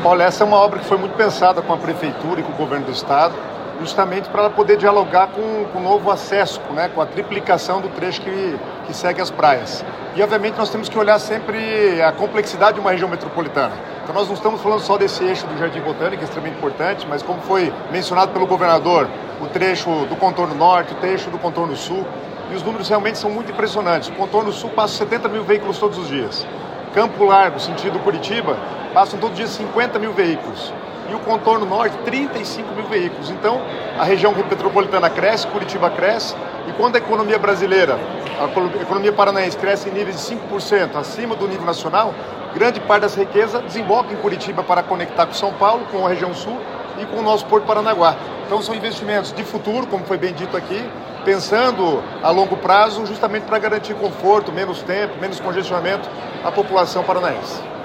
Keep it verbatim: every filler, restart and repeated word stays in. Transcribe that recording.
Olha, essa é uma obra que foi muito pensada com a Prefeitura e com o Governo do Estado, justamente para ela poder dialogar com, com o novo acesso, né, com a triplicação do trecho que, que segue as praias. E, obviamente, nós temos que olhar sempre a complexidade de uma região metropolitana. Então, nós não estamos falando só desse eixo do Jardim Botânico, que é extremamente importante, mas como foi mencionado pelo governador, o trecho do contorno norte, o trecho do contorno sul, e os números realmente são muito impressionantes. O contorno sul passa setenta mil veículos todos os dias. Campo Largo, sentido Curitiba, passam todos os dias cinquenta mil veículos. E o contorno norte, trinta e cinco mil veículos. Então, a região metropolitana cresce, Curitiba cresce, e quando a economia brasileira, a economia paranaense cresce em níveis de cinco por cento acima do nível nacional, grande parte dessa riqueza desemboca em Curitiba para conectar com São Paulo, com a região sul e com o nosso Porto Paranaguá. Então, são investimentos de futuro, como foi bem dito aqui, pensando a longo prazo, justamente para garantir conforto, menos tempo, menos congestionamento à população paranaense.